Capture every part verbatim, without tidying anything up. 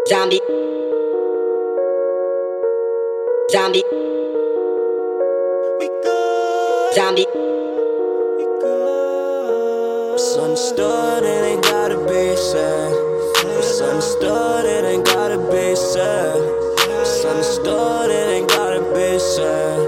Zombie. Zombie. We good. Zombie. We good. It's understood, it ain't gotta be said. It's understood, it ain't gotta be said. It's understood, it ain't gotta be said.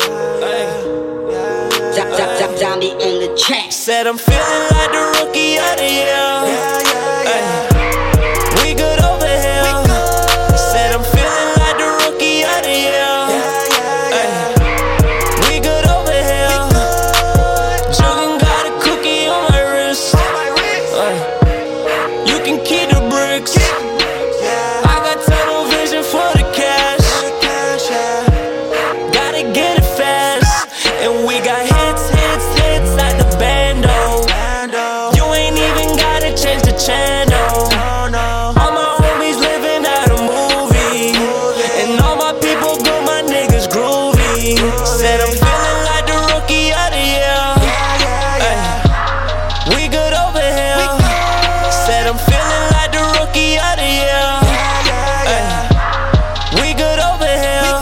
Hey. Zombie on the track. Said I'm feeling like the rookie of the year. Ay. We good over here. Said I'm feeling like the rookie of the year. Ay. We good over here. Juggin' got a cookie on my wrist. Ay. You can keep the bricks. I got tunnel vision for the cash. Gotta get it fast. And we got hits, hits, hits like the bando. You ain't even gotta change the channel. All my homies living out a movie. And all my people good, my niggas groovy. Said I'm feeling like the rookie of the year. Ay. We good over here. Said I'm feeling like the rookie of the year. Ay. We good over here.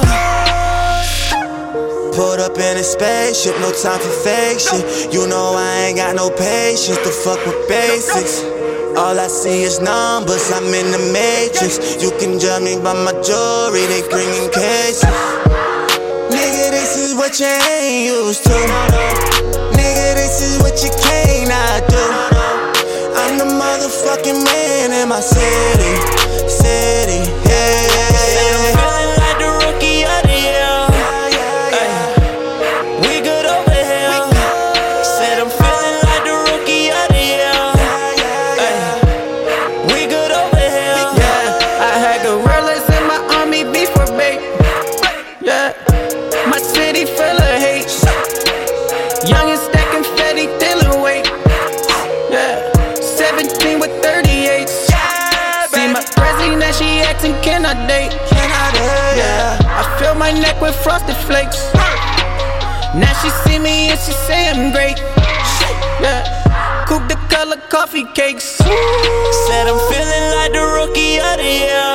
Pulled up in a spaceship, no time for fake shit. You know I ain't got no patience to fuck with basics. All I see is numbers, I'm in the matrix. You can judge me by my jewelry, they bringing cases. Nigga, this is what you ain't used to. Nigga, this is what you cannot do. I'm the motherfucking man in my city, city, yeah. I'm feeling like the rookie of the year. Ay. We good over here. Said I'm feeling like the rookie of the year. Ay. We good over here. Yeah, I had gorillas in my army before bait. Yeah, my city full of hate. Young and stacking fatty, dealing weight. Yeah, seventeen with thirty-eight. See my prezi, now she asking, can I date? Yeah, I fill my neck with frosted flakes. Now she see me and she say I'm great. Yeah, coupe the color coffee cakes. Said I'm feeling like the rookie of the year.